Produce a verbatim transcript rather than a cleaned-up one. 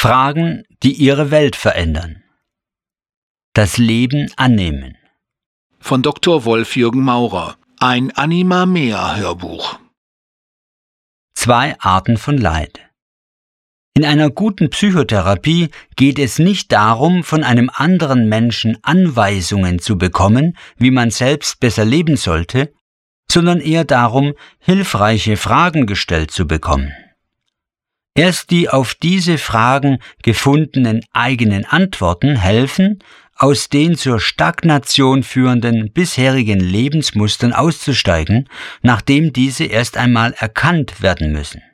Fragen, die Ihre Welt verändern. Das Leben annehmen. Von Doktor Wolf-Jürgen Maurer. Ein Anima-Mea-Hörbuch. Zwei Arten von Leid. In einer guten Psychotherapie geht es nicht darum, von einem anderen Menschen Anweisungen zu bekommen, wie man selbst besser leben sollte, sondern eher darum, hilfreiche Fragen gestellt zu bekommen. Erst die auf diese Fragen gefundenen eigenen Antworten helfen, aus den zur Stagnation führenden bisherigen Lebensmustern auszusteigen, nachdem diese erst einmal erkannt werden müssen.